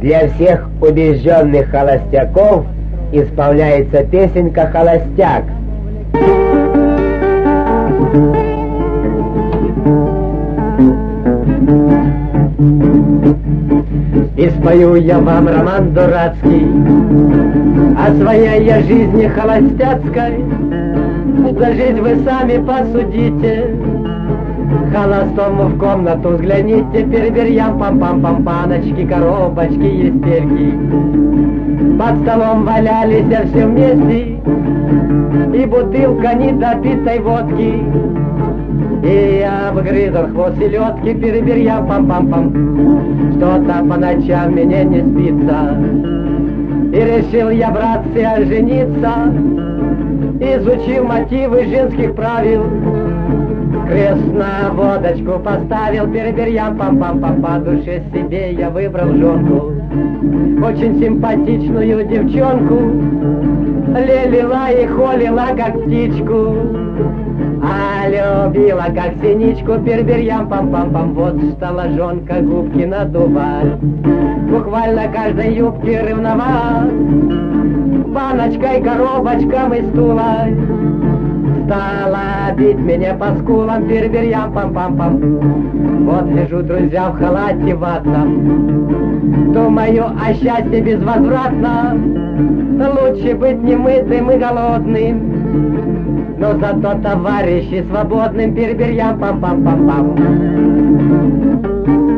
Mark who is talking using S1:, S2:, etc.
S1: Для всех убежденных холостяков исполняется песенка «Холостяк». И спою я вам роман дурацкий о своей я жизни холостяцкой. За жизнь вы сами посудите, холостому в комнату взгляните. Переберьям пам-пам-пам, паночки, коробочки, естельки под столом валялись все вместе, и бутылка недопитой водки, и обгрызан хвост селедки. Переберьям пам-пам-пам, что-то по ночам мне не спится, и решил я, братцы, жениться. Изучил мотивы женских правил, крест на водочку поставил. Переберьям пам-пам-пам, по душе себе я выбрал женку, очень симпатичную девчонку. Лелила и холила, как птичку, а любила, как синичку. Переберьям пам-пам-пам, вот стала жонка губки надувать, буквально каждой юбке ревновать. Баночкой, коробочком и стулой стала бить меня по скулам. Переберьям пам-пам-пам, вот лежу, друзья, в халате ватном, думаю о счастье безвозвратно. Лучше быть немытым и голодным, но зато товарищи свободным. Переберьям пам-пам-пам-пам.